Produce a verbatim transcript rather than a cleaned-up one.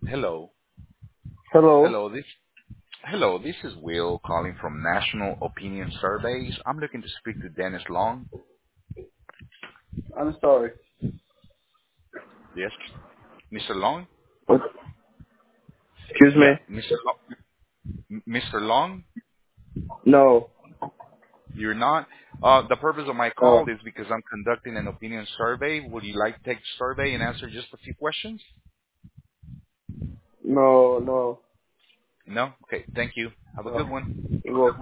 Hello. Hello. Hello, this Hello, this is Will calling from National Opinion Surveys. I'm looking to speak to Dennis Long. I'm sorry. Yes. mister Long? What? Excuse me? Yeah, mister Long. M- mister Long, No. you're not. Uh, the purpose of my No. call is because I'm conducting an opinion survey. Would you like to take the survey and answer just a few questions? No. No. No? Okay, thank you. Have a No. good one. You're welcome.